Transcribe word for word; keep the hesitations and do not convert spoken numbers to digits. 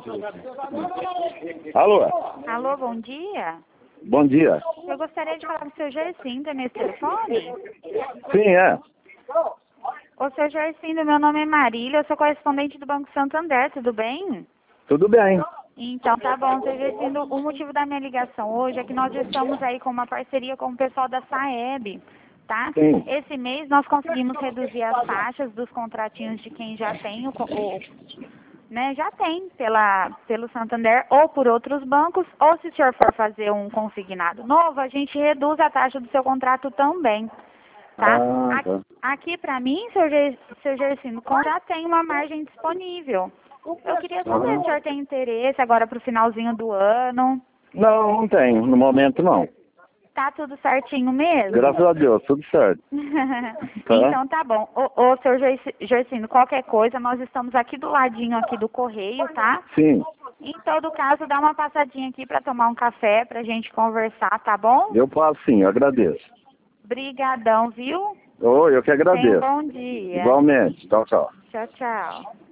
Alô? Alô, bom dia. Bom dia. Eu gostaria de falar com o seu Gercindo nesse telefone. Sim, é. Ô, seu Gercindo, meu nome é Marília, eu sou correspondente do Banco Santander, tudo bem? Tudo bem. Então, tá bom, seu Gercindo, o motivo da minha ligação hoje é que nós estamos aí com uma parceria com o pessoal da Saeb, tá? Sim. Esse mês nós conseguimos reduzir as taxas dos contratinhos de quem já tem o, co- o né, já tem pela, pelo Santander ou por outros bancos, ou se o senhor for fazer um consignado novo, a gente reduz a taxa do seu contrato também, tá? Ah, Aqui, tá. aqui para mim, seu, Ge- seu Gercino, já tem uma margem disponível. Eu queria saber se o senhor tem interesse agora para o finalzinho do ano. Não, não tenho. No momento, não. Tá tudo certinho mesmo? Graças a Deus, tudo certo. Tá? Então tá bom. Ô, ô seu Gerci- Gercino, qualquer coisa, nós estamos aqui do ladinho aqui do correio, tá? Sim. Em todo caso, dá uma passadinha aqui para tomar um café, pra gente conversar, tá bom? Eu passo sim, eu agradeço. Brigadão, viu? Oi, eu que Tenha um agradeço. bom dia. Igualmente. Tchau, tchau. Tchau, tchau.